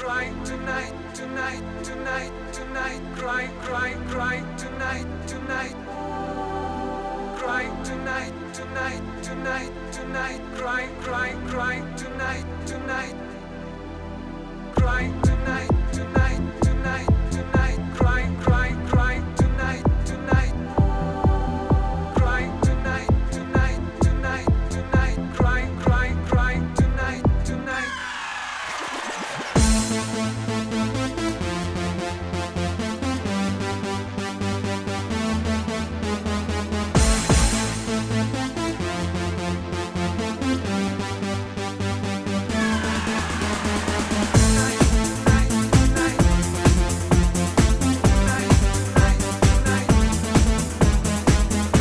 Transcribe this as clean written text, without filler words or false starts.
cry tonight, tonight, tonight, tonight, cry, cry, cry tonight, tonight. Cry tonight, tonight, tonight, tonight, cry, cry, cry tonight, tonight. Cry tonight.